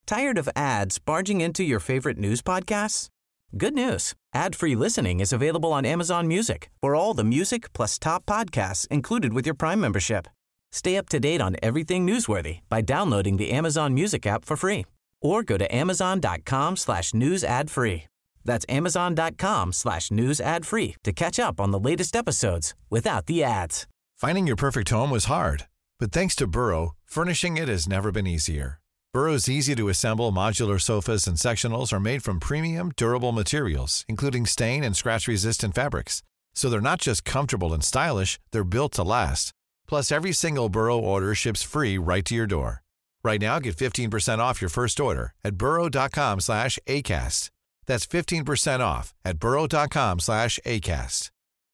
Tired of ads barging into your favorite news podcasts? Good news. Ad-free listening is available on Amazon Music for all the music plus top podcasts included with your Prime membership. Stay up to date on everything newsworthy by downloading the Amazon Music app for free or go to amazon.com/news ad free. That's amazon.com/news ad free to catch up on the latest episodes without the ads. Finding your perfect home was hard, but thanks to Burrow, furnishing it has never been easier. Burrow's easy-to-assemble modular sofas and sectionals are made from premium, durable materials, including stain and scratch-resistant fabrics. So they're not just comfortable and stylish, they're built to last. Plus, every single Burrow order ships free right to your door. Right now, get 15% off your first order at burrow.com/ACAST. That's 15% off at burrow.com/ACAST.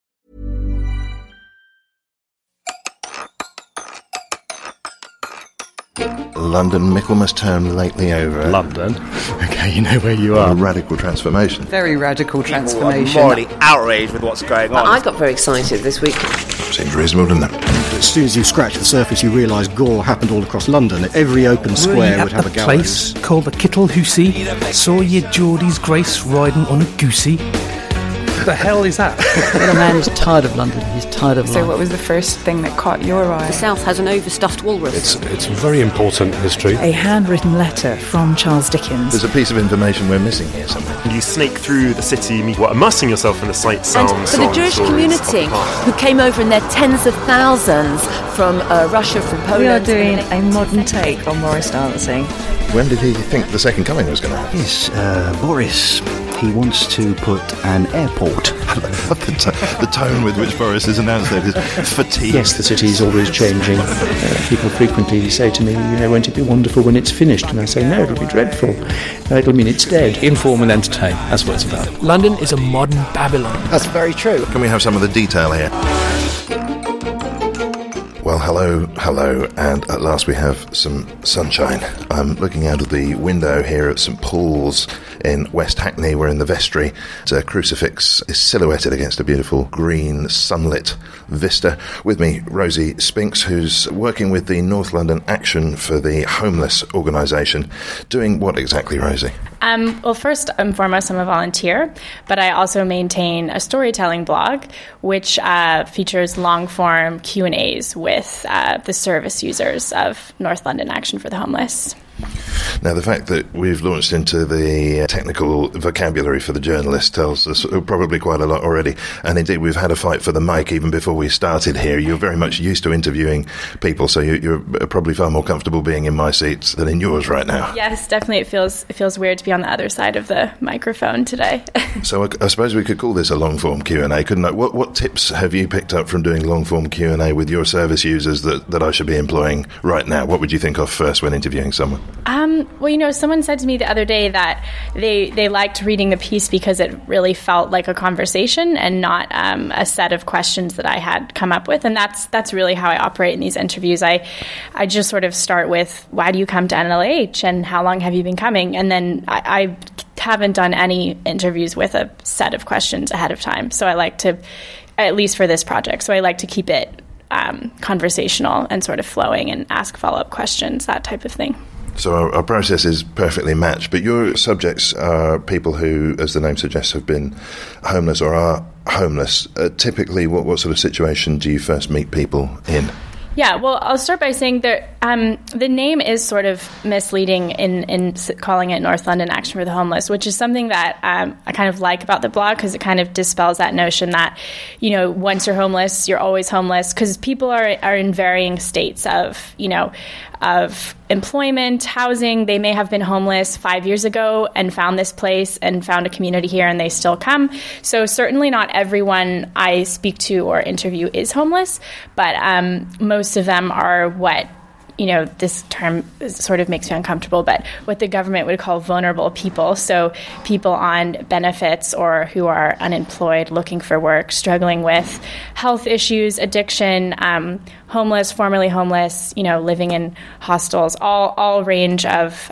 London, Michaelmas term lately over. London? Okay, you know where you are. A radical transformation. Very radical transformation. People are morally outraged with what's going on. I got very excited this week. Seems reasonable, doesn't it? As soon as you scratch the surface, you realise gore happened all across London. Every open square would have a gallows. Place called the Kittle Hoosey. Saw your Geordie's Grace riding on a goosey. What the hell is that? Well, a man is tired of London. He's tired of London. So what was the first thing that caught your eye? The South has an overstuffed walrus. It's very important history. A handwritten letter from Charles Dickens. There's a piece of information we're missing here somewhere. You snake through the city, immersing yourself in the sights, sounds, and for the Jewish community who came over in their tens of thousands from Russia, from Poland. We are doing a modern take on Boris dancing. When did he think the second coming was going to happen? Yes, Boris. He wants to put an airport. I love the tone with which Boris has announced that is fatigue. Yes, the city is always changing. People frequently say to me, won't it be wonderful when it's finished? And I say, no, it'll be dreadful. It'll mean it's dead. Inform and entertain. That's what it's about. London is a modern Babylon. That's very true. Can we have some of the detail here? Well, hello, and at last we have some sunshine. I'm looking out of the window here at St Paul's in West Hackney. We're in the vestry. A crucifix is silhouetted against a beautiful green sunlit vista. With me, Rosie Spinks, who's working with the North London Action for the Homeless organisation. Doing what exactly, Rosie? Well, first and foremost, I'm a volunteer, but I also maintain a storytelling blog, which features long-form Q&As with the service users of North London Action for the Homeless. Now, the fact that we've launched into the technical vocabulary for the journalist tells us probably quite a lot already. And indeed, we've had a fight for the mic even before we started here. You're very much used to interviewing people, so you're probably far more comfortable being in my seats than in yours right now. Yes, definitely. It feels weird to be on the other side of the microphone today. So I suppose we could call this a long-form Q&A, couldn't I? What tips have you picked up from doing long-form Q&A with your service users that I should be employing right now? What would you think of first when interviewing someone? Well, someone said to me the other day that they liked reading the piece because it really felt like a conversation and not a set of questions that I had come up with. And that's really how I operate in these interviews. I just sort of start with, why do you come to NLH and how long have you been coming? And then I haven't done any interviews with a set of questions ahead of time. So I like to, at least for this project, so I like to keep it conversational and sort of flowing and ask follow-up questions, that type of thing. So our process is perfectly matched, but your subjects are people who, as the name suggests, have been homeless or are homeless. Typically, what sort of situation do you first meet people in? Yeah, well, I'll start by saying that the name is sort of misleading in calling it North London Action for the Homeless, which is something that I kind of like about the blog, because it kind of dispels that notion that, once you're homeless, you're always homeless, because people are in varying states of employment, housing. They may have been homeless 5 years ago and found this place and found a community here, and they still come. So certainly not everyone I speak to or interview is homeless, but most of them are what, this term sort of makes me uncomfortable, but what the government would call vulnerable people. So people on benefits or who are unemployed, looking for work, struggling with health issues, addiction, homeless, formerly homeless, living in hostels, all range of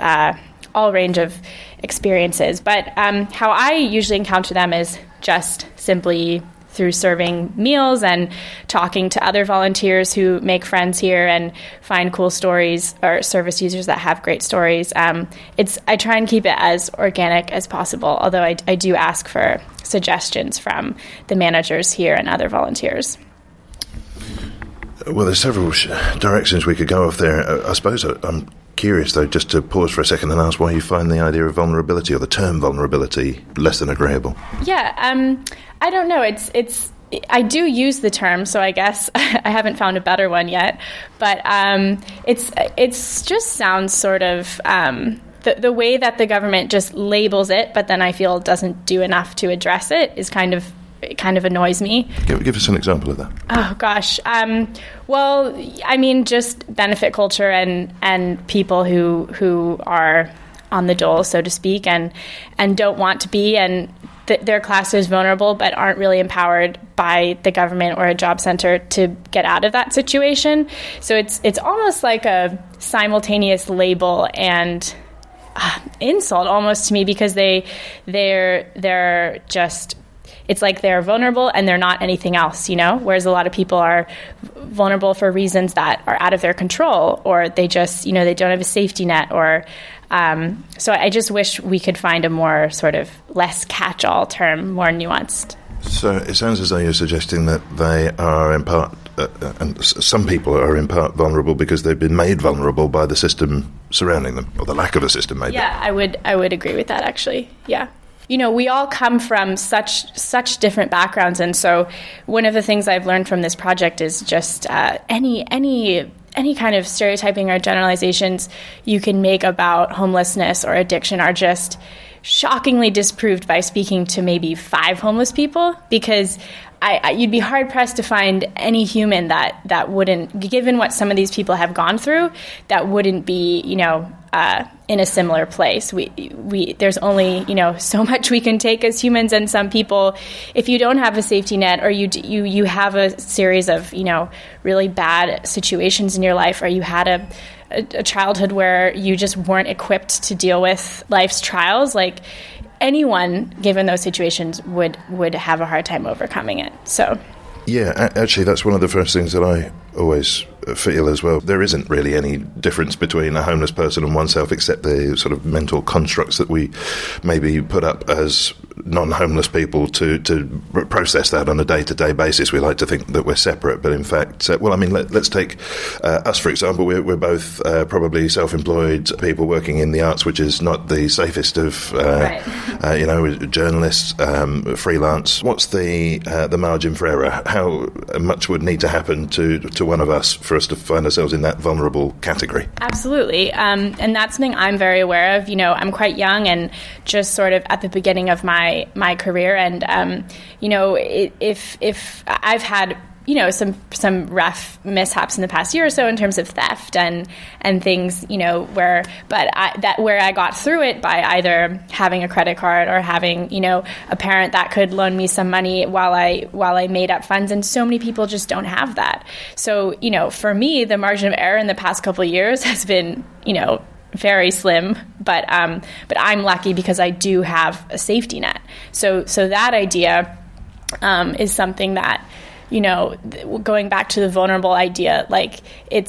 experiences. But how I usually encounter them is just simply through serving meals and talking to other volunteers who make friends here and find cool stories, or service users that have great stories. I try and keep it as organic as possible, although I do ask for suggestions from the managers here and other volunteers. Well, there's several directions we could go off there. I suppose I'm curious, though, just to pause for a second and ask why you find the idea of vulnerability, or the term vulnerability, less than agreeable. Yeah, I don't know. I do use the term, so I guess I haven't found a better one yet. But it's just sounds sort of the way that the government just labels it, but then I feel doesn't do enough to address it is kind of annoys me. Give us an example of that. Oh, gosh. Well, I mean, just benefit culture and people who are on the dole, so to speak, and don't want to be, and their class is vulnerable but aren't really empowered by the government or a job center to get out of that situation. So it's almost like a simultaneous label and insult almost to me, because they're just... It's like they're vulnerable and they're not anything else, whereas a lot of people are vulnerable for reasons that are out of their control, or they just, they don't have a safety net, or so I just wish we could find a more sort of less catch-all term, more nuanced. So it sounds as though you're suggesting that they are in part, and some people are in part vulnerable because they've been made vulnerable by the system surrounding them, or the lack of a system, maybe. Yeah, I would agree with that, actually. Yeah. We all come from such different backgrounds, and so one of the things I've learned from this project is just any kind of stereotyping or generalizations you can make about homelessness or addiction are just shockingly disproved by speaking to maybe 5 homeless people, because you'd be hard-pressed to find any human that wouldn't, given what some of these people have gone through, that wouldn't be, in a similar place. There's only, so much we can take as humans, and some people, if you don't have a safety net, or you have a series of, really bad situations in your life, or you had a childhood where you just weren't equipped to deal with life's trials, like anyone given those situations would have a hard time overcoming it. So yeah, actually that's one of the first things that I always feel as well. There isn't really any difference between a homeless person and oneself, except the sort of mental constructs that we maybe put up as non-homeless people to process that on a day-to-day basis. We like to think that we're separate, but in fact, let's take us, for example. We're both probably self-employed people working in the arts, which is not the safest of, journalists, freelance. What's the margin for error? How much would need to happen to one of us for us to find ourselves in that vulnerable category? Absolutely. And that's something I'm very aware of. I'm quite young and just sort of at the beginning of my career. And, if I've had, some rough mishaps in the past year or so in terms of theft and things, where I got through it by either having a credit card or having, a parent that could loan me some money while I made up funds. And so many people just don't have that. So, for me, the margin of error in the past couple of years has been, very slim, but I'm lucky because I do have a safety net. So that idea is something that, going back to the vulnerable idea, like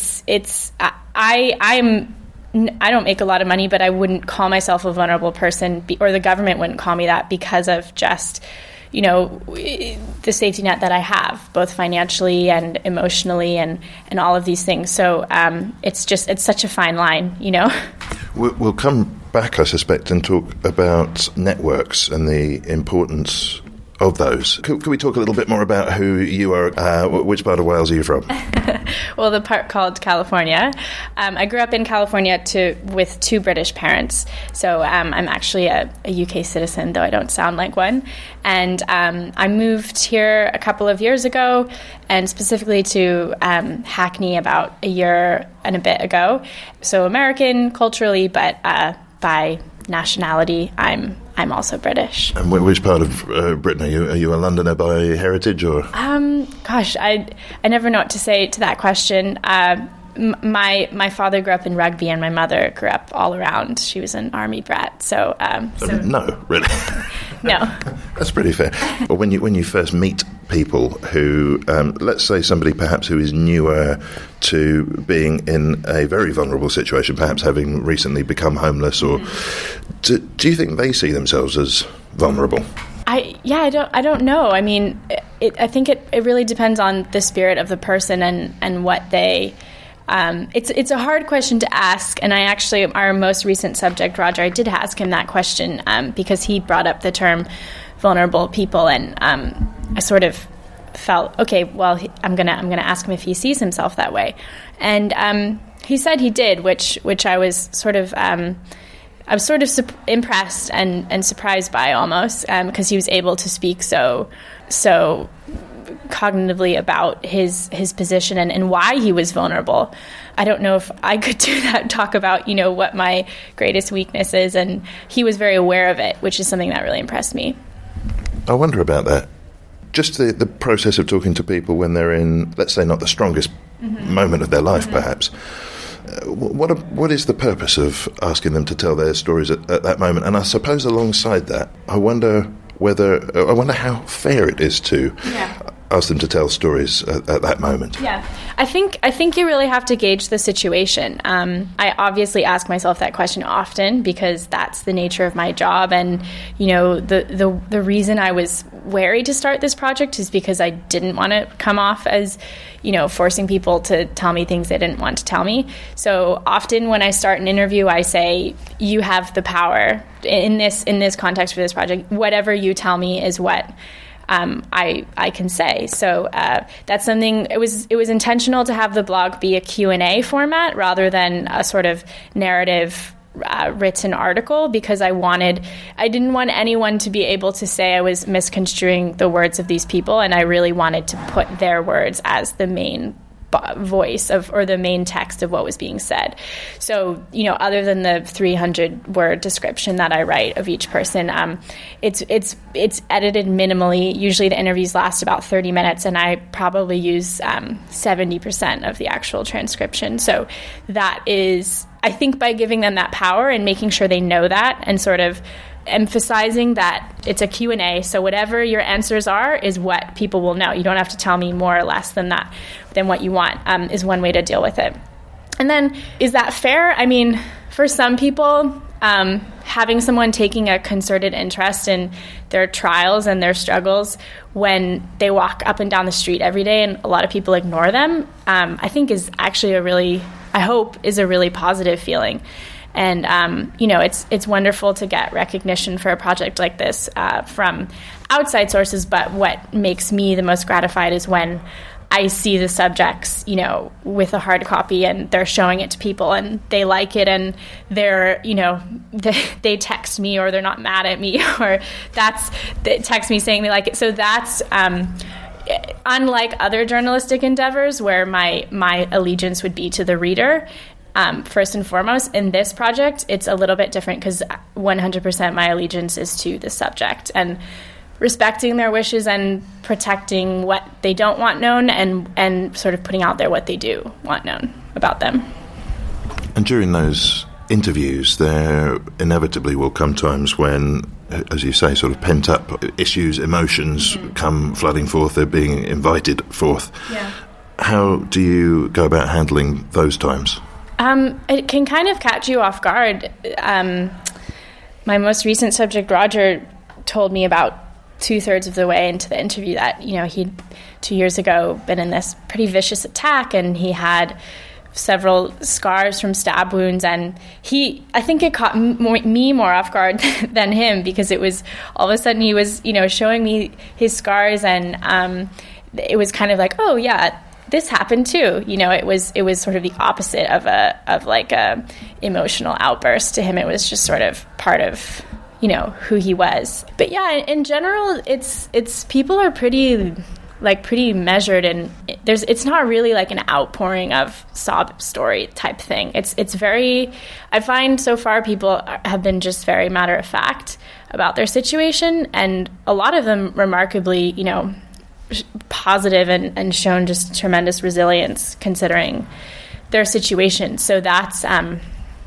I don't make a lot of money, but I wouldn't call myself a vulnerable person, or the government wouldn't call me that, because of just, the safety net that I have, both financially and emotionally and all of these things. So it's such a fine line, We'll come back, I suspect, and talk about networks and the importance of those. Could we talk a little bit more about who you are? Which part of Wales are you from? Well, the part called California. I grew up in California with 2 British parents. So I'm actually a UK citizen, though I don't sound like one. And I moved here a couple of years ago, and specifically to Hackney about a year and a bit ago. So American culturally, but by nationality, I'm also British. And which part of Britain are you? Are you a Londoner by heritage, or? Gosh, I never know what to say to that question. My father grew up in Rugby, and my mother grew up all around. She was an army brat, so no, really. No. That's pretty fair. Well, when you first meet people who, let's say somebody perhaps who is newer to being in a very vulnerable situation, perhaps having recently become homeless, or do you think they see themselves as vulnerable? I don't know. I mean, I think it really depends on the spirit of the person and what they. It's a hard question to ask, and I actually, our most recent subject, Roger, I did ask him that question because he brought up the term vulnerable people, and I sort of felt, okay, well, I'm gonna ask him if he sees himself that way, and he said he did, which I was sort of. I was sort of impressed and surprised by almost because he was able to speak so cognitively about his position and why he was vulnerable. I don't know if I could do that, talk about, what my greatest weakness is, and he was very aware of it, which is something that really impressed me. I wonder about that. Just the process of talking to people when they're in, let's say, not the strongest moment of their life, perhaps. What is the purpose of asking them to tell their stories at that moment? And I suppose alongside that, I wonder how fair it is to ask them to tell stories at that moment. Yeah, I think you really have to gauge the situation. I obviously ask myself that question often because that's the nature of my job, and the reason I was wary to start this project is because I didn't want to come off as forcing people to tell me things they didn't want to tell me. So often when I start an interview, I say, you have the power in this context for this project. Whatever you tell me is what I can say. So that's something. It was intentional to have the blog be a Q&A format rather than a sort of narrative written article, because I didn't want anyone to be able to say I was misconstruing the words of these people, and I really wanted to put their words as the main voice or the main text of what was being said. So, other than the 300-word description that I write of each person, it's edited minimally. Usually the interviews last about 30 minutes, and I probably use 70% of the actual transcription. So that is, I think, by giving them that power and making sure they know that, and sort of emphasizing that it's a Q&A, so whatever your answers are is what people will know. You don't have to tell me more or less than what you want, is one way to deal with it. And then, is that fair? I mean, for some people, having someone taking a concerted interest in their trials and their struggles when they walk up and down the street every day and a lot of people ignore them, I think is actually a really positive feeling. And, it's wonderful to get recognition for a project like this from outside sources. But what makes me the most gratified is when I see the subjects, with a hard copy, and they're showing it to people and they like it, and they're, they text me, or they're not mad at me, or they text me saying they like it. So that's, unlike other journalistic endeavors where my allegiance would be to the reader, first and foremost. In this project, it's a little bit different because 100% my allegiance is to the subject, and respecting their wishes and protecting what they don't want known, and sort of putting out there what they do want known about them. And during those interviews, there inevitably will come times when, as you say, sort of pent-up issues, emotions come flooding forth, they're being invited forth. Yeah. How do you go about handling those times? It can kind of catch you off guard. My most recent subject, Roger, told me about 2/3 of the way into the interview that, he'd 2 years ago been in this pretty vicious attack, and he had several scars from stab wounds, and I think it caught me more off guard than him, because it was all of a sudden he was, showing me his scars, and it was kind of like, oh yeah, this happened too. It was sort of the opposite of a emotional outburst. To him, it was just sort of part of, who he was. But yeah, in general, it's people are pretty measured, and it's not really like an outpouring of sob story type thing. It's very, I find so far people have been just very matter of fact about their situation, and a lot of them remarkably, positive and shown just tremendous resilience considering their situation. So that's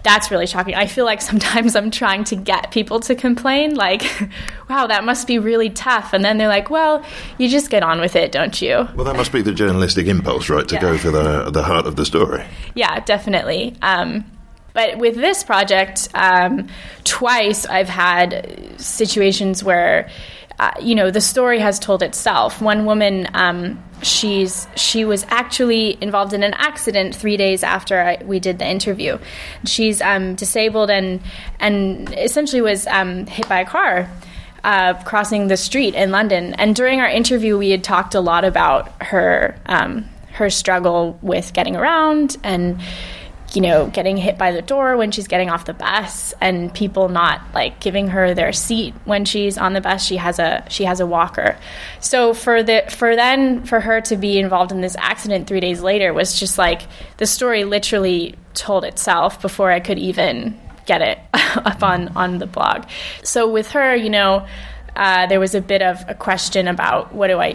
that's really shocking. I feel like sometimes I'm trying to get people to complain, like, wow, that must be really tough. And then they're like, well, you just get on with it, don't you? Well, that must be the journalistic impulse, right, to go for the heart of the story. Yeah, definitely. But with this project, twice I've had situations where, the story has told itself. One woman, she was actually involved in an accident 3 days after we did the interview. She's disabled and essentially was hit by a car crossing the street in London. And during our interview, we had talked a lot about her struggle with getting around and getting hit by the door when she's getting off the bus, and people not like giving her their seat when she's on the bus. She has a walker. So for her to be involved in this accident 3 days later was just like the story literally told itself before I could even get it up on the blog. So with her, there was a bit of a question about what do I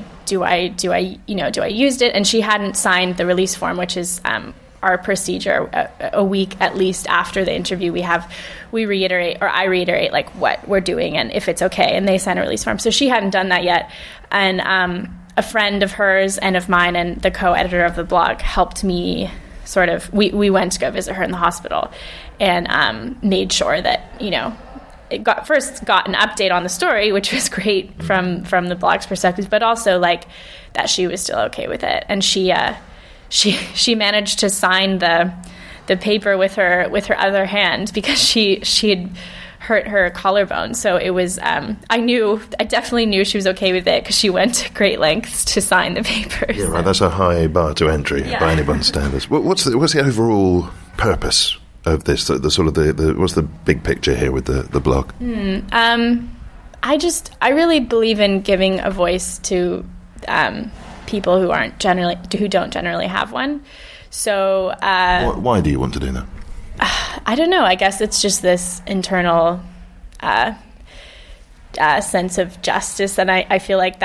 used it, and she hadn't signed the release form, which is our procedure. A week at least after the interview, I reiterate like what we're doing and if it's okay, and they sign a release form. So she hadn't done that yet, and a friend of hers and of mine and the co-editor of the blog helped me sort of. We went to go visit her in the hospital and made sure that it got an update on the story, which was great from the blog's perspective, but also like that she was still okay with it, and she managed to sign the paper with her other hand because she had hurt her collarbone. So it was I definitely knew she was okay with it because she went to great lengths to sign the papers. Yeah, right. That's a high bar to entry by anyone's standards. What's the overall purpose of this? What's the big picture here with the blog? I really believe in giving a voice to people who don't generally have one. So why do you want to do that? I don't know. I guess it's just this internal sense of justice, and I feel like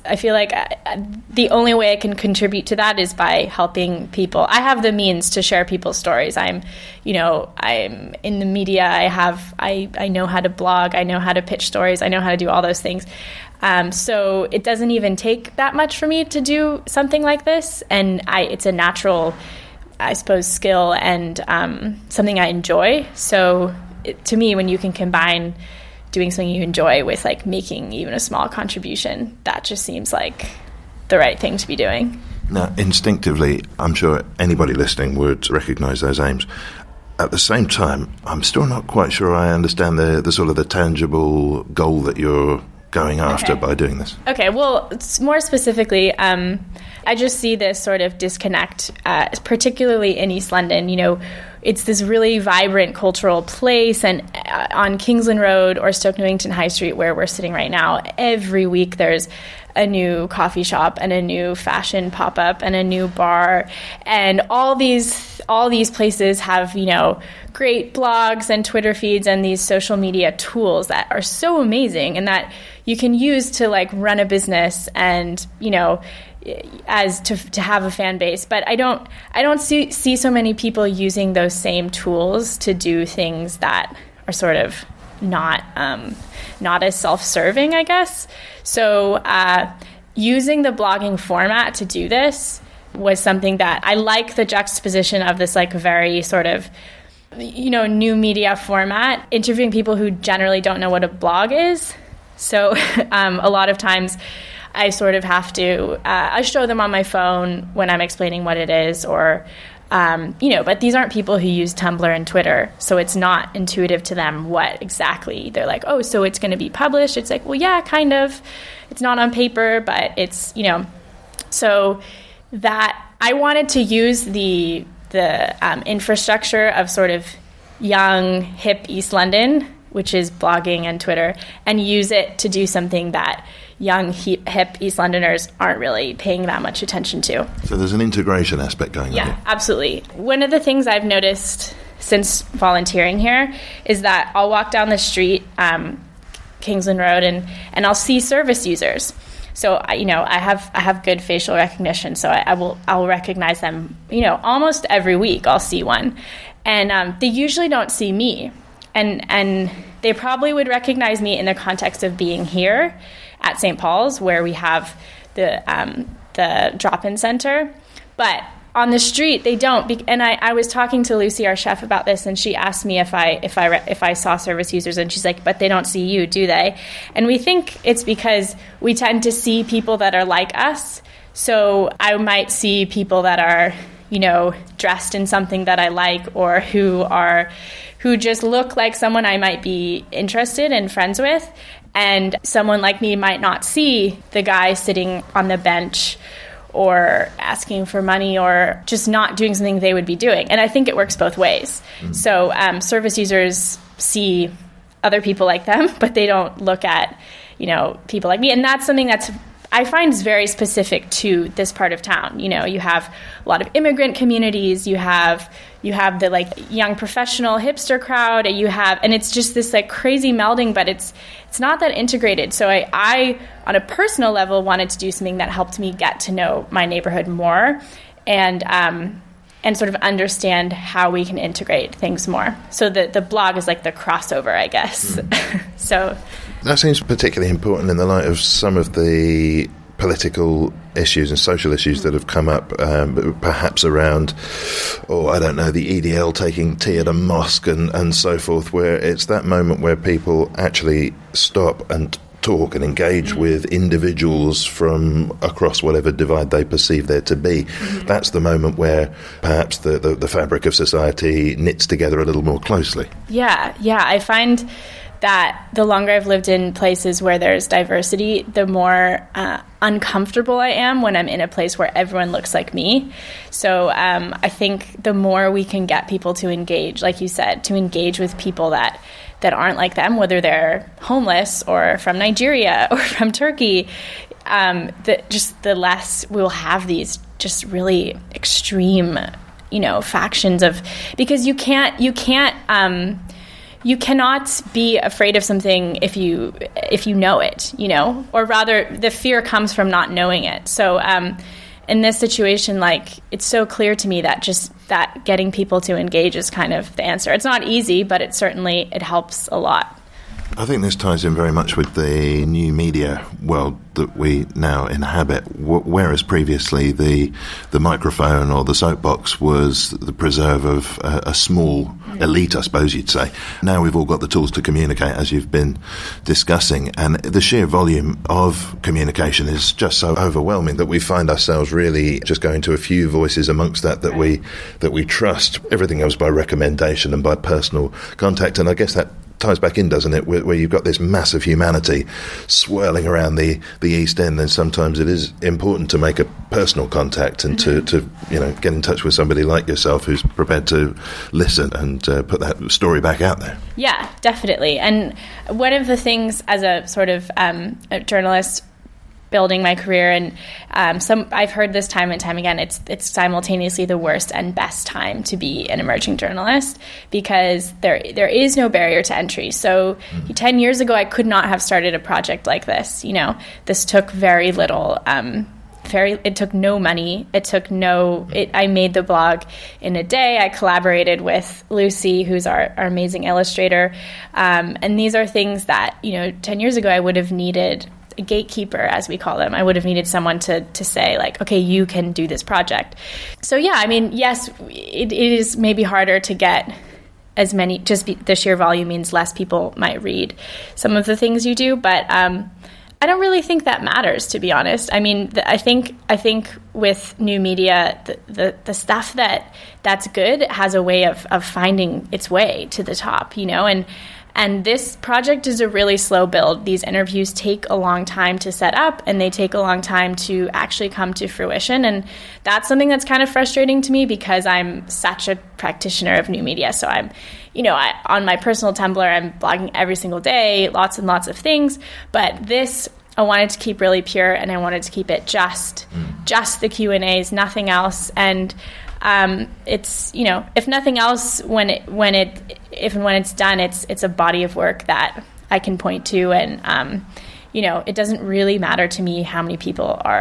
the only way I can contribute to that is by helping people. I have the means to share people's stories. I'm in the media. I know how to blog. I know how to pitch stories. I know how to do all those things. So it doesn't even take that much for me to do something like this, and it's a natural, I suppose, skill and something I enjoy. So to me, when you can combine doing something you enjoy with like making even a small contribution, that just seems like the right thing to be doing. Now, instinctively, I'm sure anybody listening would recognise those aims. At the same time, I'm still not quite sure I understand the sort of the tangible goal that you're going after by doing this. Okay, well, more specifically, I just see this sort of disconnect, particularly in East London. It's this really vibrant cultural place, and on Kingsland Road or Stoke Newington High Street, where we're sitting right now, every week there's a new coffee shop and a new fashion pop-up and a new bar, and all these places have great blogs and Twitter feeds and these social media tools that are so amazing and that you can use to like run a business and as to have a fan base. But I don't see so many people using those same tools to do things that are sort of not as self-serving, I guess. So using the blogging format to do this was something that I like, the juxtaposition of this like very sort of new media format, interviewing people who generally don't know what a blog is. So a lot of times I sort of have to I show them on my phone when I'm explaining what it is, or but these aren't people who use Tumblr and Twitter, so it's not intuitive to them what exactly they're like, oh, so it's going to be published. It's like, well, yeah, kind of. It's not on paper, but it's, so that I wanted to use the infrastructure of sort of young, hip East London, which is blogging and Twitter, and use it to do something that young, hip East Londoners aren't really paying that much attention to. So there's an integration aspect going on. Yeah, absolutely. One of the things I've noticed since volunteering here is that I'll walk down the street, Kingsland Road, and I'll see service users. So I have good facial recognition, so I'll recognize them. Almost every week I'll see one. And they usually don't see me. And they probably would recognize me in the context of being here at St. Paul's, where we have the drop-in center. But on the street, they don't. And I was talking to Lucy, our chef, about this, and she asked me if I saw service users, and she's like, but they don't see you, do they? And we think it's because we tend to see people that are like us. So I might see people that are, dressed in something that I like, or who just look like someone I might be interested and friends with. And someone like me might not see the guy sitting on the bench or asking for money or just not doing something they would be doing. And I think it works both ways. So service users see other people like them, but they don't look at, people like me. And that's something that's I find is very specific to this part of town. You have a lot of immigrant communities. You have the young professional hipster crowd. And it's just this crazy melding, but it's not that integrated. So I on a personal level wanted to do something that helped me get to know my neighborhood more, and sort of understand how we can integrate things more. So the blog is like the crossover, I guess. So. That seems particularly important in the light of some of the political issues and social issues that have come up, perhaps around, the EDL taking tea at a mosque and so forth, where it's that moment where people actually stop and talk and engage with individuals from across whatever divide they perceive there to be. That's the moment where perhaps the fabric of society knits together a little more closely. Yeah, I find that the longer I've lived in places where there's diversity, the more uncomfortable I am when I'm in a place where everyone looks like me. So I think the more we can get people to engage, like you said, to engage with people that aren't like them, whether they're homeless or from Nigeria or from Turkey, the less we'll have these just really extreme, factions of, because you cannot be afraid of something if you know it, or rather the fear comes from not knowing it. So in this situation, it's so clear to me that just that getting people to engage is kind of the answer. It's not easy, but it helps a lot. I think this ties in very much with the new media world that we now inhabit, whereas previously the microphone or the soapbox was the preserve of a small elite, I suppose you'd say. Now we've all got the tools to communicate, as you've been discussing, and the sheer volume of communication is just so overwhelming that we find ourselves really just going to a few voices amongst that we trust. Everything goes by recommendation and by personal contact, and I guess that ties back in, doesn't it, where you've got this mass of humanity swirling around the East End, and sometimes it is important to make a personal contact and to get in touch with somebody like yourself who's prepared to listen and put that story back out there. Yeah, definitely. And one of the things as a sort of a journalist building my career, and I've heard this time and time again, it's simultaneously the worst and best time to be an emerging journalist, because there is no barrier to entry. So 10 years ago, I could not have started a project like this. This took very little. It took no money. I made the blog in a day. I collaborated with Lucy, who's our amazing illustrator. And these are things that, 10 years ago, I would have needed a gatekeeper, as we call them. I would have needed someone to say, okay, you can do this project. So yes, it is maybe harder to get as many, the sheer volume means less people might read some of the things you do, but I don't really think that matters, to be honest. I think with new media, the stuff that's good has a way of finding its way to the top, And this project is a really slow build. These interviews take a long time to set up, and they take a long time to actually come to fruition. And that's something that's kind of frustrating to me, because I'm such a practitioner of new media. So I'm, on my personal Tumblr, I'm blogging every single day, lots and lots of things. But this, I wanted to keep really pure, and I wanted to keep it just the Q&As, nothing else. And it's, if nothing else, when it's done, it's a body of work that I can point to, and it doesn't really matter to me how many people are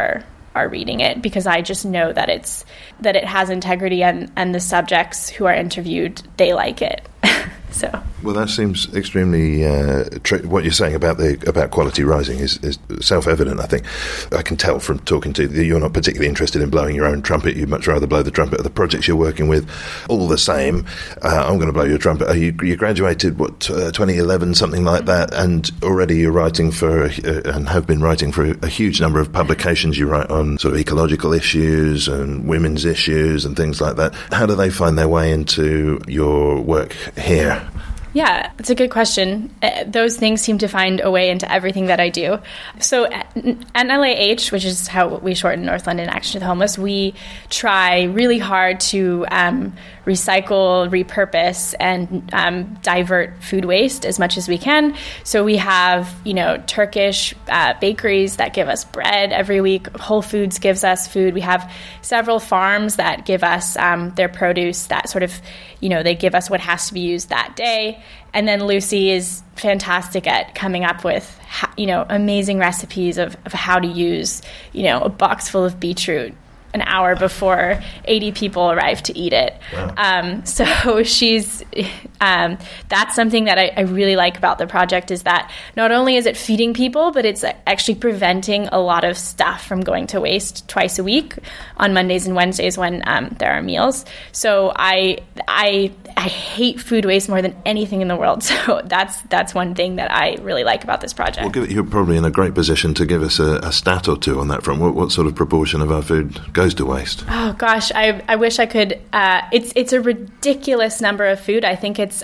are reading it, because I just know that it has integrity, and the subjects who are interviewed, they like it. So, well, that seems extremely what you're saying about quality rising is self-evident. I think I can tell from talking to you, you're not particularly interested in blowing your own trumpet. You'd much rather blow the trumpet of the projects you're working with. All the same, I'm going to blow your trumpet. You graduated 2011, something like that, and already you're writing for and have been writing for a huge number of publications. You write on sort of ecological issues and women's issues and things like that. How do they find their way into your work here? Yeah, it's a good question. Those things seem to find a way into everything that I do. So at NLAH, which is how we shorten North London Action to the Homeless, we try really hard to recycle, repurpose, and divert food waste as much as we can. So we have, Turkish bakeries that give us bread every week. Whole Foods gives us food. We have several farms that give us their produce that sort of, they give us what has to be used that day. And then Lucy is fantastic at coming up with, amazing recipes of how to use, a box full of beetroot an hour before 80 people arrive to eat it. Wow. So she's, that's something that I really like about the project, is that not only is it feeding people, but it's actually preventing a lot of stuff from going to waste twice a week on Mondays and Wednesdays when there are meals. So I hate food waste more than anything in the world. So that's one thing that I really like about this project. Well, you're probably in a great position to give us a stat or two on that front. What sort of proportion of our food goes to waste? Oh gosh, I wish I could. It's a ridiculous number of food. I think it's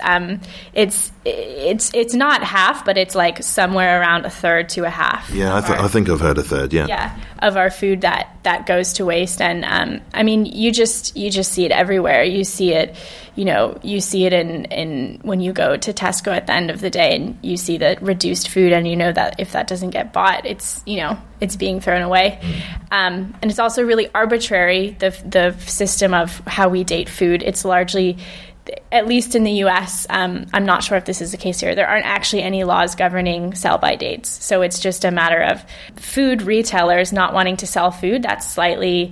not half, but it's like somewhere around a third to a half. Yeah, I think I've heard a third. Yeah, of our food that goes to waste. And I mean, you just see it everywhere. You see it. You see it in when you go to Tesco at the end of the day, and you see the reduced food, and you know that if that doesn't get bought, it's being thrown away. And it's also really arbitrary, the system of how we date food. It's largely, at least in the U.S., I'm not sure if this is the case here, there aren't actually any laws governing sell-by dates. So it's just a matter of food retailers not wanting to sell food that's slightly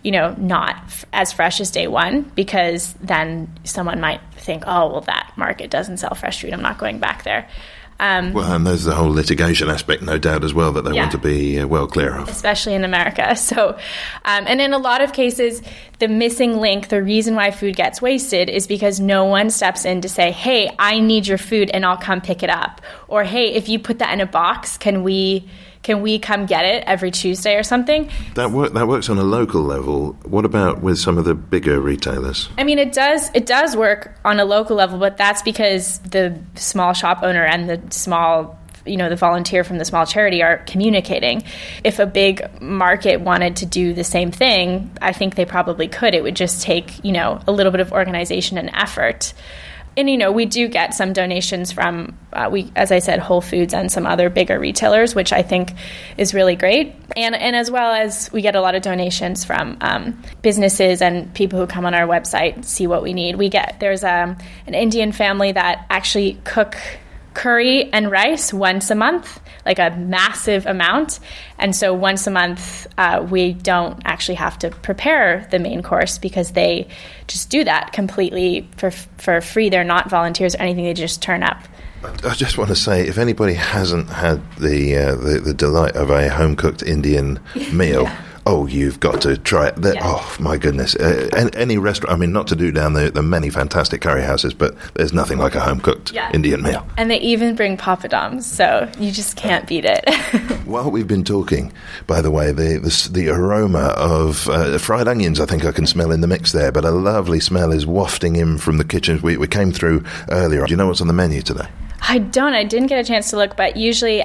not as fresh as day one, because then someone might think, oh, well, that market doesn't sell fresh food, I'm not going back there. Well, and there's the whole litigation aspect, no doubt, as well, that they want to be well clear of. Especially in America. So, and in a lot of cases, the missing link, the reason why food gets wasted is because no one steps in to say, hey, I need your food and I'll come pick it up. Or, hey, if you put that in a box, can we come get it every Tuesday or something? That works on a local level. What about with some of the bigger retailers? I mean, it does work on a local level, but that's because the small shop owner and the small, the volunteer from the small charity are communicating. If a big market wanted to do the same thing, I think they probably could. It would just take, a little bit of organization and effort. And, we do get some donations from, as I said, Whole Foods and some other bigger retailers, which I think is really great. And as well as we get a lot of donations from businesses and people who come on our website, see what we need. There's an Indian family that actually cook curry and rice once a month, like a massive amount. And so once a month, we don't actually have to prepare the main course, because they just do that completely for free. They're not volunteers or anything. They just turn up. I just want to say, if anybody hasn't had the delight of a home-cooked Indian meal, yeah. Oh, you've got to try it. Yeah. Oh, my goodness. Any restaurant, I mean, not to do down the many fantastic curry houses, but there's nothing like a home-cooked Indian meal. And they even bring papadums, so you just can't beat it. While we've been talking, by the way, the aroma of fried onions, I think I can smell in the mix there, but a lovely smell is wafting in from the kitchen. We came through earlier. Do you know what's on the menu today? I didn't get a chance to look, but usually,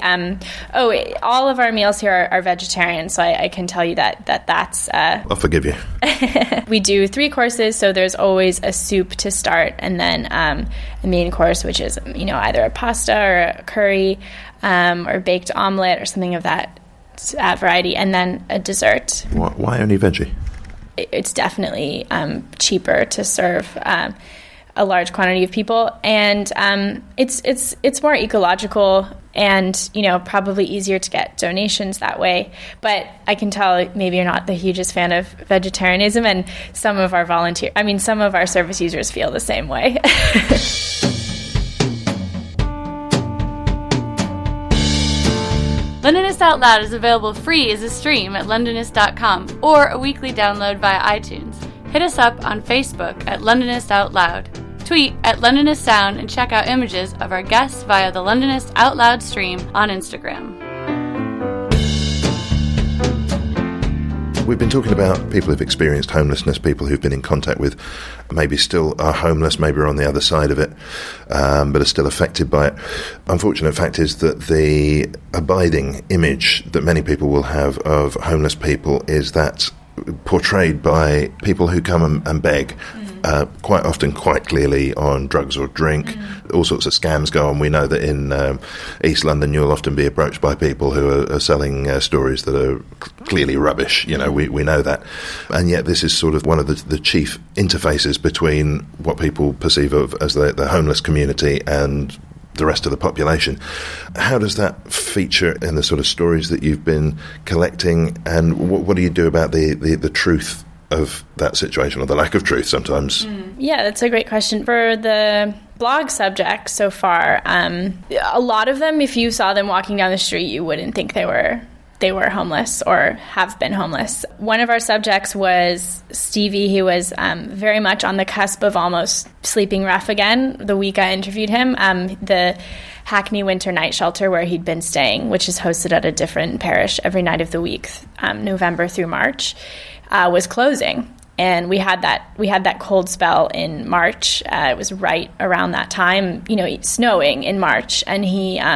all of our meals here are vegetarian, so I can tell you that's... I'll forgive you. We do 3 courses, so there's always a soup to start, and then a main course, which is, either a pasta or a curry, or baked omelet or something of that variety, and then a dessert. Why only veggie? It's definitely cheaper to serve. a large quantity of people, and it's more ecological and, you know, probably easier to get donations that way. But I can tell maybe you're not the hugest fan of vegetarianism, and some of our service users feel the same way. Londonist Out Loud is available free as a stream at londonist.com or a weekly download via iTunes. Hit us up on Facebook at Londonist Out Loud. Tweet at Londonist Sound and check out images of our guests via the Londonist Out Loud stream on Instagram. We've been talking about people who've experienced homelessness, people who've been in contact with, maybe still are homeless, maybe are on the other side of it, but are still affected by it. Unfortunate fact is that the abiding image that many people will have of homeless people is that portrayed by people who come and beg, quite often quite clearly on drugs or drink. All sorts of scams go on. We know that in East London you'll often be approached by people who are selling stories that are clearly rubbish. You know, we know that. And yet this is sort of one of the chief interfaces between what people perceive of as the homeless community and the rest of the population. How does that feature in the sort of stories that you've been collecting, and what do you do about the truth of that situation, or the lack of truth sometimes? Yeah, that's a great question. For the blog subjects so far, a lot of them, if you saw them walking down the street, you wouldn't think they were homeless or have been homeless. One of our subjects was Stevie. He was very much on the cusp of almost sleeping rough again the week I interviewed him. The Hackney Winter Night Shelter where he'd been staying, which is hosted at a different parish every night of the week, November through March, was closing. And we had that cold spell in March. It was right around that time, you know, snowing in March. And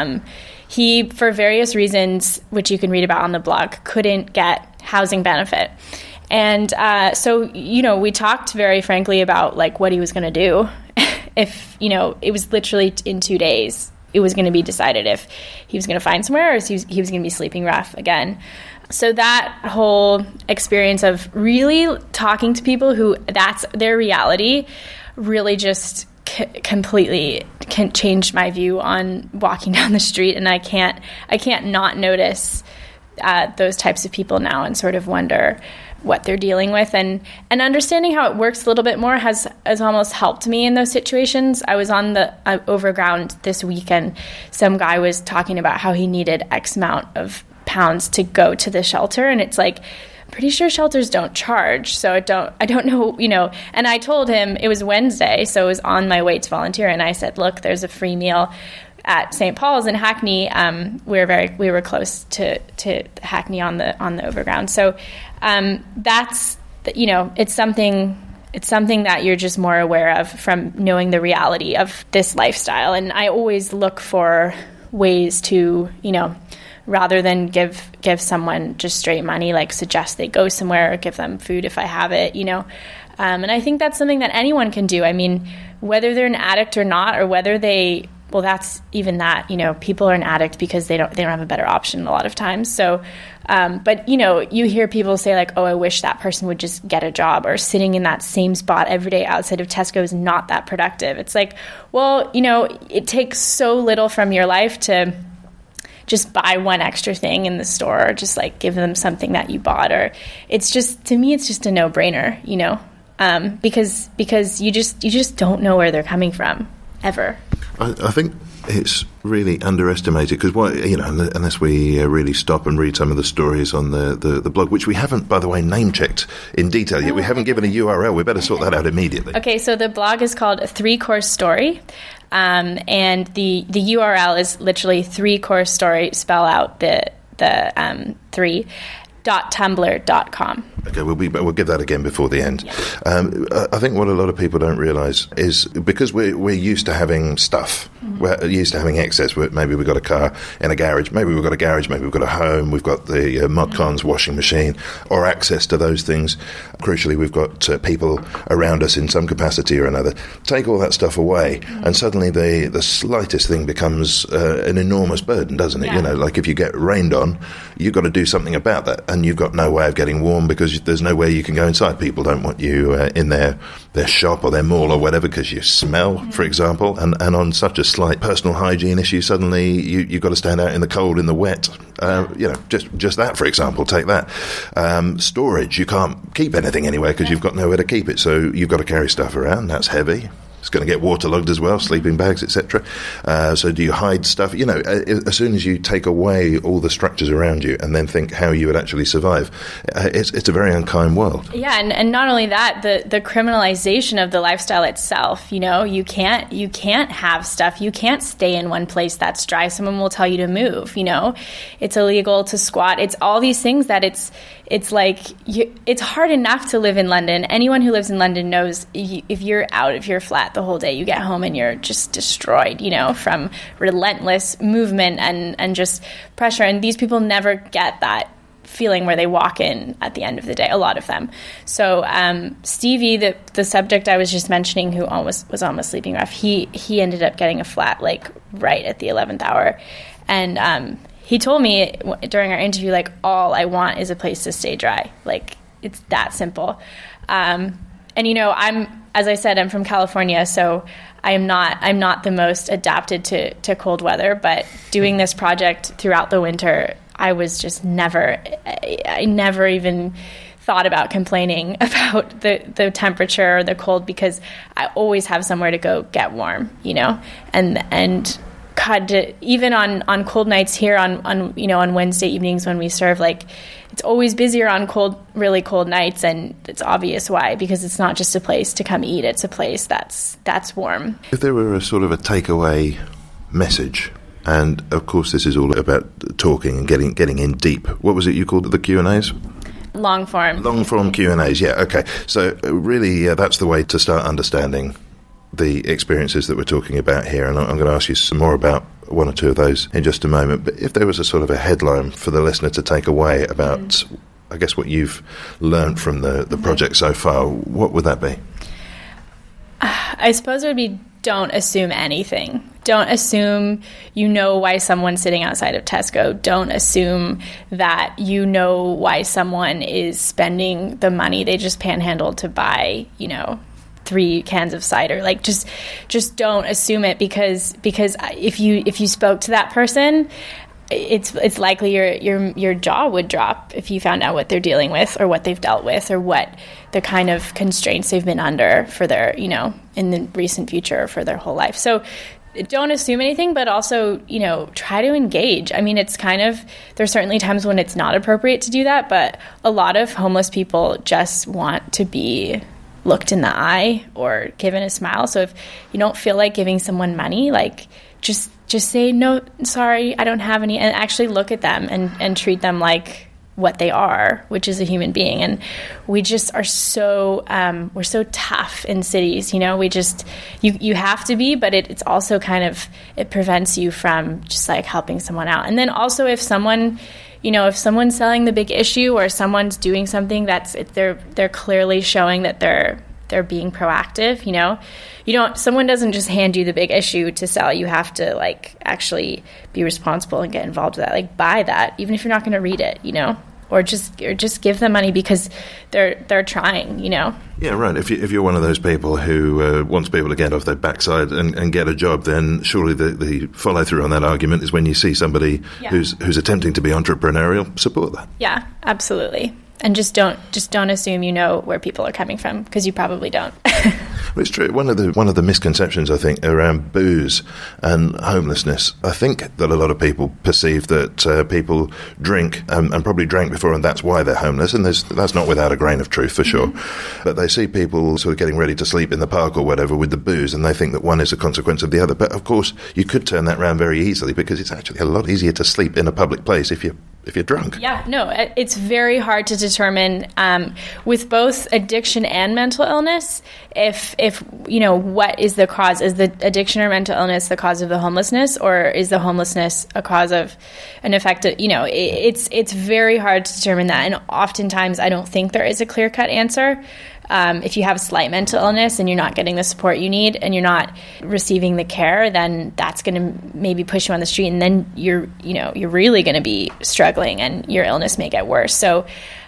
he, for various reasons, which you can read about on the blog, couldn't get housing benefit. And so, you know, we talked very frankly about, like, what he was going to do. If, you know, it was literally in 2 days, it was going to be decided if he was going to find somewhere or if he was going to be sleeping rough again. So that whole experience of really talking to people who that's their reality really just completely changed my view on walking down the street. And I can't not notice those types of people now and sort of wonder what they're dealing with, and understanding how it works a little bit more has almost helped me in those situations. I was on the overground this week, and some guy was talking about how he needed X amount of pounds to go to the shelter, and it's like, I'm pretty sure shelters don't charge, so I don't know, you know. And I told him it was Wednesday, so it was on my way to volunteer, and I said, look, there's a free meal at St. Paul's in Hackney. We were close to Hackney on the overground, so that's, you know, it's something that you're just more aware of from knowing the reality of this lifestyle. And I always look for ways to, you know, rather than give someone just straight money, like suggest they go somewhere or give them food if I have it, you know. And I think that's something that anyone can do. I mean, whether they're an addict or not, or whether that's even that, you know, people are an addict because they don't have a better option a lot of times. So, but, you know, you hear people say like, oh, I wish that person would just get a job, or sitting in that same spot every day outside of Tesco is not that productive. It's like, well, you know, it takes so little from your life to just buy one extra thing in the store, or just like give them something that you bought, or it's just, to me, it's just a no-brainer, you know, because you just don't know where they're coming from ever. I think it's really underestimated because, you know, unless we really stop and read some of the stories on the blog, which we haven't, by the way, name-checked in detail yet. We haven't given a URL. We better sort that out immediately. Okay, so the blog is called A Three-Course Story, and the URL is literally Three-Course Story, spell out the three.tumblr.com. Okay, we'll give that again before the end. Yeah. I think what a lot of people don't realise is because we're used to having stuff, we're used to having excess. Maybe we've got a car in a garage, maybe we've got a garage, maybe we've got a home, we've got the Modcons washing machine, or access to those things. Crucially, we've got people around us in some capacity or another. Take all that stuff away, and suddenly the slightest thing becomes an enormous burden, doesn't it? Yeah. You know, like if you get rained on, you've got to do something about that. and you've got no way of getting warm because there's nowhere you can go inside. People don't want you in their shop or their mall or whatever because you smell, for example. And on such a slight personal hygiene issue, suddenly you've got to stand out in the cold, in the wet. Just that, for example, take that. Storage, you can't keep anything anywhere because you've got nowhere to keep it. So you've got to carry stuff around. That's heavy. It's going to get waterlogged as well, sleeping bags, etc. So do you hide stuff? As soon as you take away all the structures around you and then think how you would actually survive, it's a very unkind world. Yeah, and not only that, the criminalization of the lifestyle itself. You can't have stuff. You can't stay in one place that's dry. Someone will tell you to move. It's illegal to squat. It's all these things that it's like it's hard enough to live in London. Anyone who lives in London knows if you're out of your flat the whole day, you get home and you're just destroyed, from relentless movement and just pressure. And these people never get that feeling where they walk in at the end of the day, a lot of them. So Stevie, the subject I was just mentioning, who was almost sleeping rough, he ended up getting a flat like right at the 11th hour. And he told me during our interview, like, all I want is a place to stay dry. Like, it's that simple. As I said, I'm from California, so I'm not the most adapted to cold weather, but doing this project throughout the winter, I was just I never even thought about complaining about the temperature or the cold, because I always have somewhere to go get warm, and God, even on cold nights here on Wednesday evenings when we serve, like, it's always busier on really cold nights, and it's obvious why, because it's not just a place to come eat, it's a place that's warm. If there were a sort of a takeaway message, and of course this is all about talking and getting in deep, what was it you called it, the Q&As? Long form Q&As, yeah, okay. So really that's the way to start understanding the experiences that we're talking about here, and I'm going to ask you some more about one or two of those in just a moment. But if there was a sort of a headline for the listener to take away about, I guess, what you've learned from the project so far, what would that be? I suppose it would be, don't assume anything. Don't assume why someone's sitting outside of Tesco. Don't assume that why someone is spending the money they just panhandled to buy, 3 cans of cider. Like, just don't assume it, because if you spoke to that person, it's likely your jaw would drop if you found out what they're dealing with, or what they've dealt with, or what the kind of constraints they've been under for their, in the recent future, for their whole life. So don't assume anything, but also, try to engage. I mean, it's there's certainly times when it's not appropriate to do that, but a lot of homeless people just want to be looked in the eye or given a smile. So if you don't feel like giving someone money, like, just say, no, sorry, I don't have any, and actually look at them and treat them like what they are, which is a human being. And we just are so we're so tough in cities, we just you have to be, but it's also it prevents you from just like helping someone out. And then also, if someone's selling the big issue, or someone's doing something they're clearly showing that they're being proactive, someone doesn't just hand you the big issue to sell. You have to like actually be responsible and get involved with that. Like, buy that, even if you're not going to read it, or just give them money because they're trying, Yeah, right. If you're one of those people who wants people to get off their backside and get a job, then surely the follow through on that argument is when you see somebody who's attempting to be entrepreneurial, support that. Yeah, absolutely. And just don't assume where people are coming from, because you probably don't. Well, it's true. One of the misconceptions, I think, around booze and homelessness, I think that a lot of people perceive that people drink and probably drank before, and that's why they're homeless. And that's not without a grain of truth, for sure. But they see people sort of getting ready to sleep in the park or whatever with the booze, and they think that one is a consequence of the other. But of course, you could turn that around very easily, because it's actually a lot easier to sleep in a public place if you're drunk. Yeah, no, it's very hard to determine with both addiction and mental illness if what is the cause. Is the addiction or mental illness the cause of the homelessness, or is the homelessness a cause of an effect of, it's very hard to determine that. And oftentimes I don't think there is a clear-cut answer. If you have a slight mental illness and you're not getting the support you need and you're not receiving the care, then that's going to maybe push you on the street, and then you're really going to be struggling and your illness may get worse. So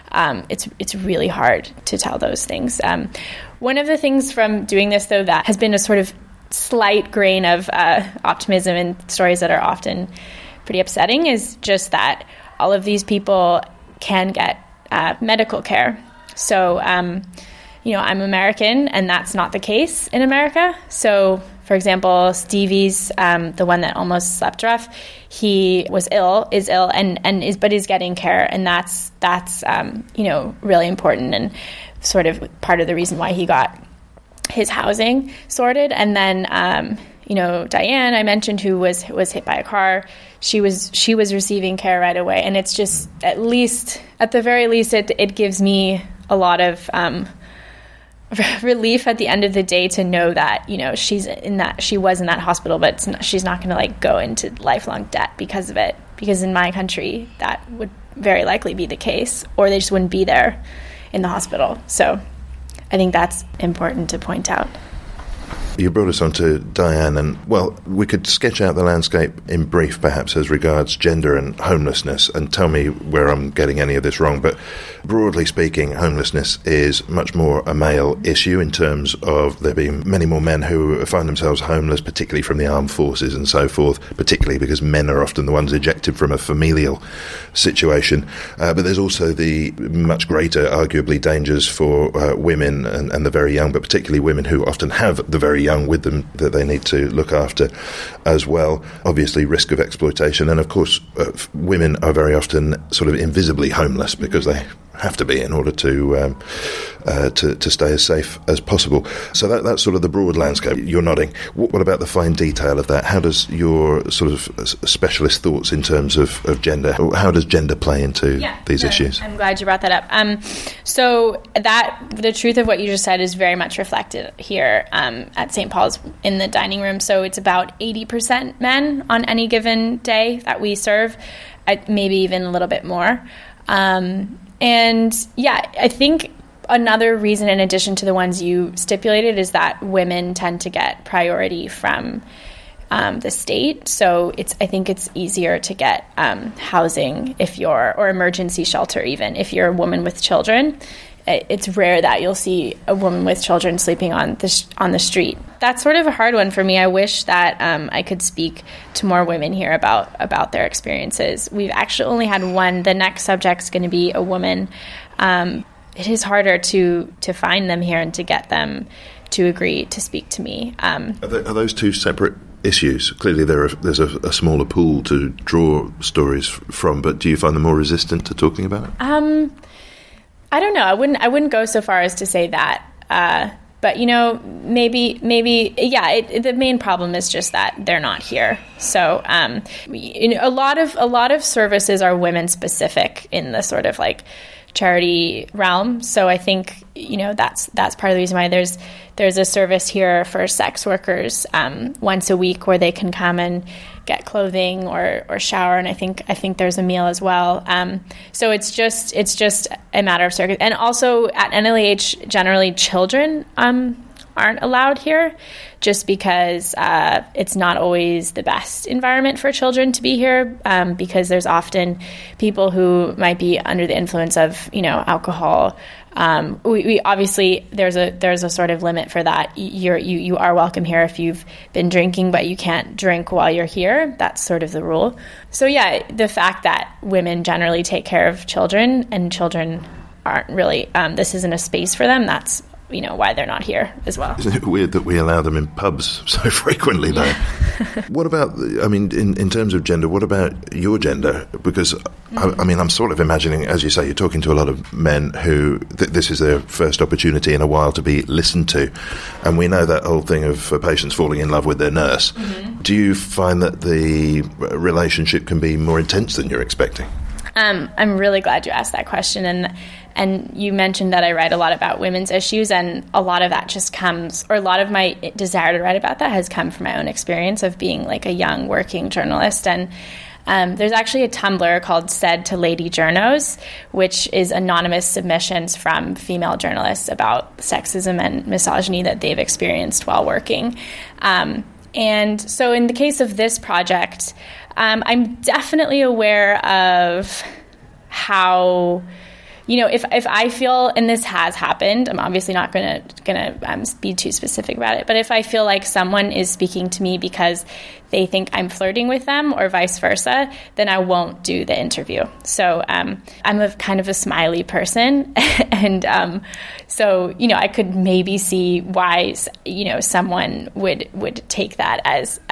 it's really hard to tell those things. One of the things from doing this, though, that has been a sort of slight grain of optimism in stories that are often pretty upsetting is just that all of these people can get medical care. So, I'm American, and that's not the case in America. So, for example, Stevie's, the one that almost slept rough, he is ill, but is getting care, and that's really important and sort of part of the reason why he got his housing sorted. And then, Diane, I mentioned, who was hit by a car, she was receiving care right away, and it's just at the very least, it gives me a lot of relief at the end of the day to know that she was in that hospital, but she's not going to go into lifelong debt because of it. Because in my country, that would very likely be the case, or they just wouldn't be there in the hospital. So I think that's important to point out. You brought us on to Diane, and, well, we could sketch out the landscape in brief, perhaps, as regards gender and homelessness, and tell me where I'm getting any of this wrong. But broadly speaking, homelessness is much more a male issue in terms of there being many more men who find themselves homeless, particularly from the armed forces and so forth, particularly because men are often the ones ejected from a familial situation. But there's also the much greater, arguably, dangers for women and the very young, but particularly women who often have the very young with them that they need to look after as well. Obviously, risk of exploitation, and of course women are very often sort of invisibly homeless because they have to be in order to stay as safe as possible. So that's sort of the broad landscape. You're nodding. What about the fine detail of that? How does your sort of specialist thoughts in terms of gender, how does gender play into these issues? I'm glad you brought that up. So the truth of what you just said is very much reflected here at St. Paul's in the dining room. So it's about 80% men on any given day that we serve, maybe even a little bit more. I think another reason, in addition to the ones you stipulated, is that women tend to get priority from the state. So I think it's easier to get housing or emergency shelter, even if you're a woman with children. It's rare that you'll see a woman with children sleeping on the street. That's sort of a hard one for me. I wish that I could speak to more women here about their experiences. We've actually only had one. The next subject's going to be a woman. It is harder to find them here and to get them to agree to speak to me. Are those two separate issues? Clearly there's a smaller pool to draw stories from, but do you find them more resistant to talking about it? I don't know. I wouldn't go so far as to say that. But maybe the main problem is just that they're not here. So a lot of services are women specific in the sort of charity realm. So I think that's part of the reason why there's a service here for sex workers once a week where they can come and get clothing or shower, and I think there's a meal as well. So it's just a matter of circumstance. And also at NLH, generally children aren't allowed here, just because it's not always the best environment for children to be here, because there's often people who might be under the influence of alcohol. We obviously there's a sort of limit for that. You are welcome here if you've been drinking, but you can't drink while you're here. That's sort of the rule. So the fact that women generally take care of children and children aren't really this isn't a space for them. That's why they're not here as well. Isn't it weird that we allow them in pubs so frequently, though? What about, in terms of gender, what about your gender? Because, I'm sort of imagining, as you say, you're talking to a lot of men who this is their first opportunity in a while to be listened to. And we know that whole thing of patients falling in love with their nurse. Mm-hmm. Do you find that the relationship can be more intense than you're expecting? I'm really glad you asked that question, and you mentioned that I write a lot about women's issues, and a lot of that just comes, or a lot of my desire to write about that has come from my own experience of being a young working journalist, and There's actually a Tumblr called Said to Lady Journos, which is anonymous submissions from female journalists about sexism and misogyny that they've experienced while working. And so in the case of this project, I'm definitely aware of how, if I feel, and this has happened, I'm obviously not going to be too specific about it, but if I feel like someone is speaking to me because they think I'm flirting with them or vice versa, then I won't do the interview. So I'm a kind of a smiley person, and so I could maybe see why someone would take that as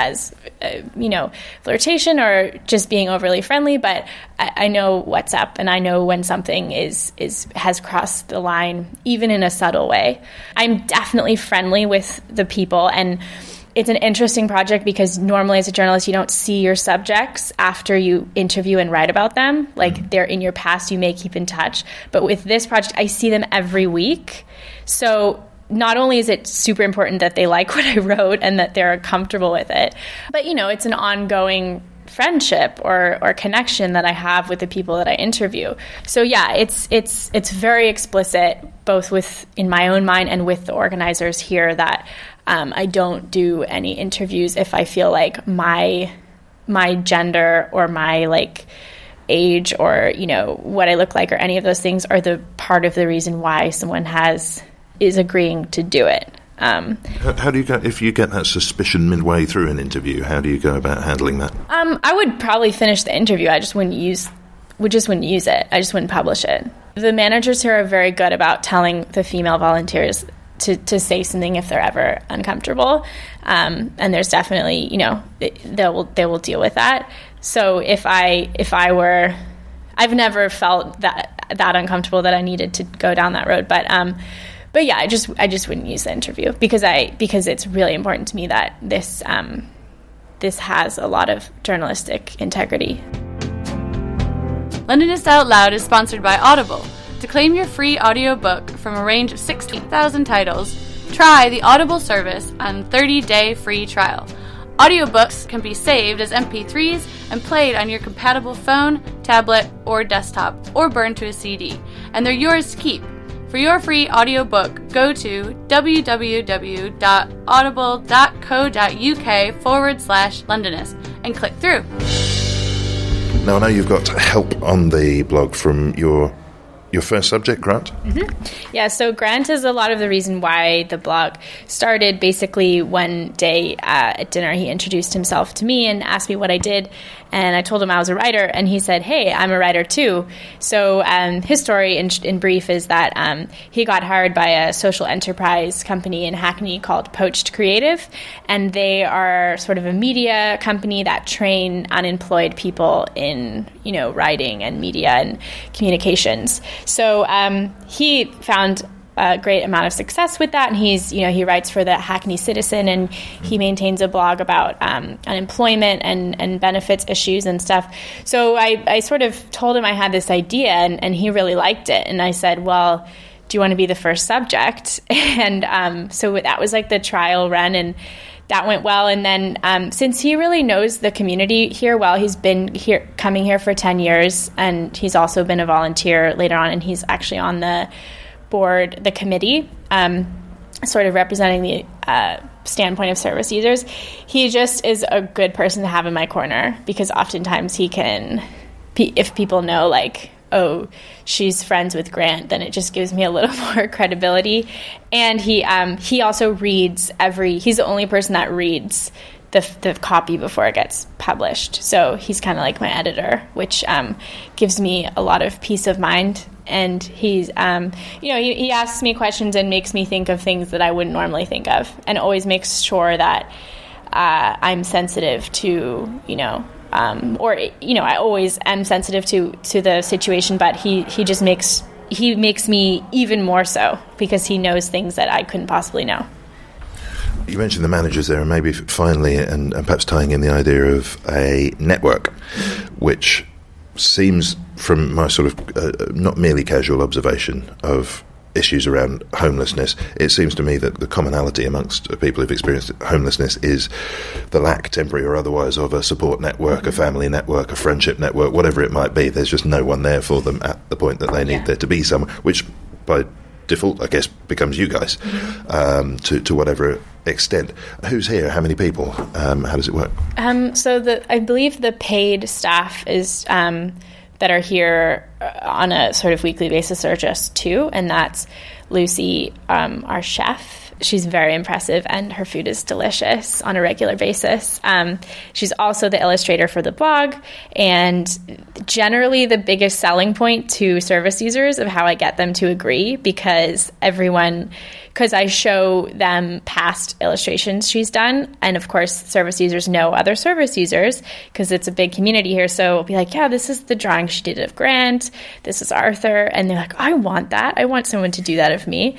flirtation or just being overly friendly. But I know what's up, and I know when something has crossed the line, even in a subtle way. I'm definitely friendly with the people, and it's an interesting project because normally as a journalist, you don't see your subjects after you interview and write about them. Like, they're in your past, you may keep in touch. But with this project, I see them every week. So not only is it super important that they like what I wrote and that they're comfortable with it, but, it's an ongoing friendship or connection that I have with the people that I interview. So yeah, it's very explicit, both in my own mind and with the organizers here, that I don't do any interviews if I feel like my gender or my age or what I look like or any of those things are the part of the reason why someone is agreeing to do it. How do you go if you get that suspicion midway through an interview? How do you go about handling that? I would probably finish the interview. I just wouldn't use it. I just wouldn't publish it. The managers here are very good about telling the female volunteers to say something if they're ever uncomfortable, and there's definitely they will deal with that. So if I were, I've never felt that uncomfortable that I needed to go down that road, but yeah, I just wouldn't use the interview because it's really important to me that this has a lot of journalistic integrity. Londonist Out Loud is sponsored by Audible. To claim your free audiobook from a range of 16,000 titles, try the Audible service on 30-day free trial. Audiobooks can be saved as MP3s and played on your compatible phone, tablet, or desktop, or burned to a CD, and they're yours to keep. For your free audiobook, go to www.audible.co.uk/Londonist and click through. Now, I know you've got help on the blog from your first subject, Grant. Mm-hmm. Yeah, so Grant is a lot of the reason why the blog started. Basically, one day at dinner, he introduced himself to me and asked me what I did. And I told him I was a writer, and he said, "Hey, I'm a writer too." So his story in brief is that he got hired by a social enterprise company in Hackney called Poached Creative, and they are sort of a media company that train unemployed people in, writing and media and communications. So he found a great amount of success with that, and he writes for the Hackney Citizen, and he maintains a blog about unemployment and benefits issues and stuff. So I sort of told him I had this idea, and he really liked it, and I said, well, do you want to be the first subject? And so that was like the trial run, and that went well. And then since he really knows the community here well, he's been coming here for 10 years, and he's also been a volunteer later on, and he's actually on the board, the committee, sort of representing the standpoint of service users. He just is a good person to have in my corner, because oftentimes he can, if people know, oh, she's friends with Grant, then it just gives me a little more credibility. And he also reads he's the only person that reads the copy before it gets published. So he's kind of like my editor, which gives me a lot of peace of mind. And he's, he asks me questions and makes me think of things that I wouldn't normally think of, and always makes sure that I'm sensitive to, I always am sensitive to the situation, but he makes me even more so, because he knows things that I couldn't possibly know. You mentioned the managers there, and maybe finally, and perhaps tying in the idea of a network, which seems, from my sort of not merely casual observation of issues around homelessness, it seems to me that the commonality amongst people who've experienced homelessness is the lack, temporary or otherwise, of a support network, a family network, a friendship network, whatever it might be. There's just no one there for them at the point that they need there to be someone, which by default, I guess, becomes you guys, to whatever extent. Who's here? How many people? How does it work? So I believe the paid staff is that are here on a sort of weekly basis are just 2, and that's Lucy, our chef. She's very impressive, and her food is delicious on a regular basis. She's also the illustrator for the blog, and generally the biggest selling point to service users of how I get them to agree, because I show them past illustrations she's done, and of course service users know other service users because it's a big community here. So I'll be like, yeah, this is the drawing she did of Grant, this is Arthur, and they're like, I want that. I want someone to do that of me.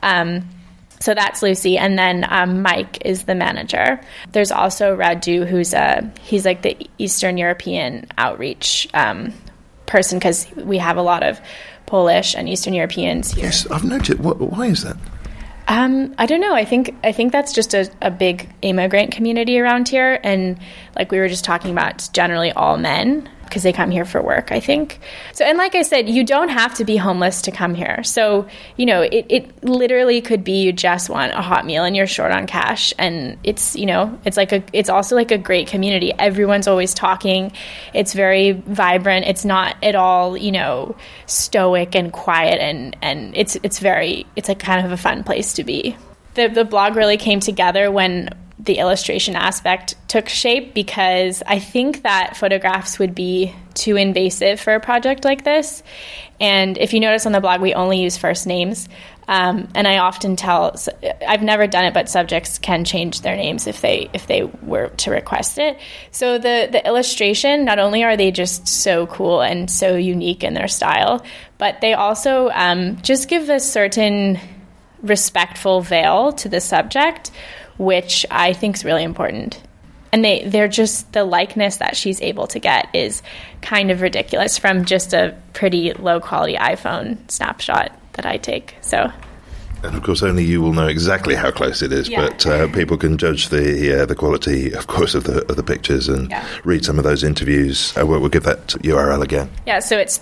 So that's Lucy, and then Mike is the manager. There's also Radu, he's like the Eastern European outreach person, because we have a lot of Polish and Eastern Europeans here. Yes, I've noticed. Why is that? I don't know. I think that's just a big immigrant community around here, and like we were just talking about, it's generally all men, because they come here for work, I think. So, and like I said, you don't have to be homeless to come here. So, it literally could be you just want a hot meal and you're short on cash. And it's also like a great community. Everyone's always talking. It's very vibrant. It's not at all, stoic and quiet. And it's like kind of a fun place to be. The blog really came together when the illustration aspect took shape, because I think that photographs would be too invasive for a project like this. And if you notice on the blog, we only use first names. And I often I've never done it, but subjects can change their names if they were to request it. So the illustration, not only are they just so cool and so unique in their style, but they also just give a certain respectful veil to the subject, which I think is really important. And they're just, the likeness that she's able to get is kind of ridiculous from just a pretty low quality iPhone snapshot that I take. So, and of course, only you will know exactly how close it is. Yeah. But people can judge the quality, of course, of the pictures and read some of those interviews. We'll give that URL again. Yeah, so it's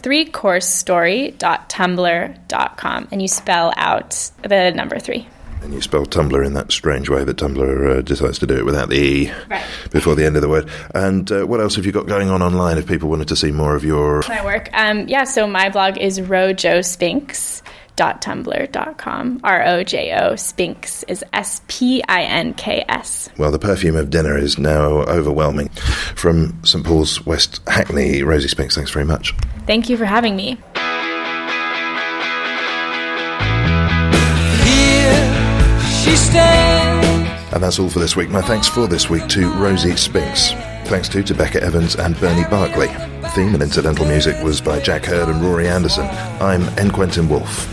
3coursestory.tumblr.com, and you spell out the number 3. And you spell Tumblr in that strange way that Tumblr decides to do it without the E before the end of the word. And what else have you got going on online if people wanted to see more of your... My work? So my blog is rojospinks.tumblr.com. ROJO, Spinks is SPINKS. Well, the perfume of dinner is now overwhelming. From St Paul's, West Hackney, Rosie Spinks, thanks very much. Thank you for having me. And that's all for this week. My thanks for this week to Rosie Spinks. Thanks to Becca Evans and Bernie Barkley. Theme and incidental music was by Jack Hurd and Rory Anderson. I'm N. Quentin Wolfe.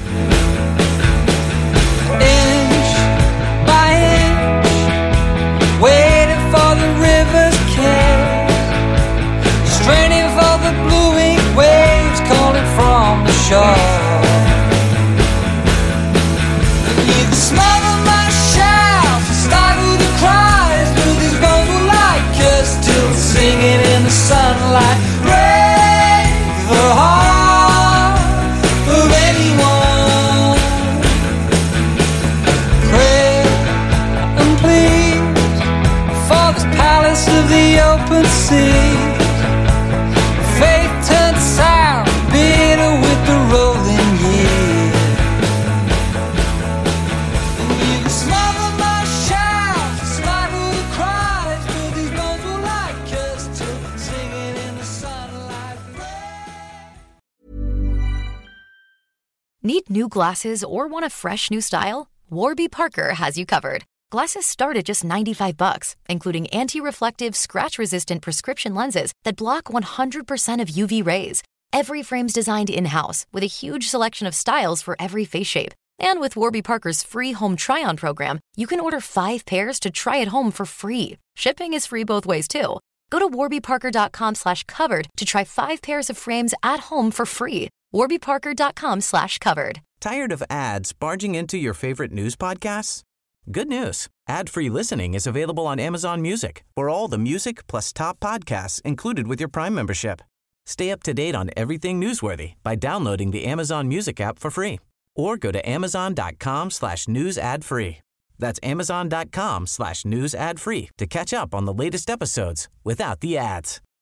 Inch by inch, waiting for the river's kiss, straining for the blue-ink waves calling from the shore. You can smother my shouts, stifle the cries, but these bones will like us till singing in the sunlight. Break the heart of anyone. Pray and please for this palace of the open sea. Faith turned sour, bitter with the rolling years. Need new glasses or want a fresh new style? Warby Parker has you covered. Glasses start at just $95, including anti-reflective, scratch-resistant prescription lenses that block 100% of UV rays. Every frame's designed in-house with a huge selection of styles for every face shape. And with Warby Parker's free home try-on program, you can order 5 pairs to try at home for free. Shipping is free both ways, too. Go to warbyparker.com/covered to try 5 pairs of frames at home for free. warbyparker.com/covered. Tired of ads barging into your favorite news podcasts? Good news. Ad-free listening is available on Amazon Music for all the music plus top podcasts included with your Prime membership. Stay up to date on everything newsworthy by downloading the Amazon Music app for free or go to amazon.com/news ad free. That's amazon.com/news ad free to catch up on the latest episodes without the ads.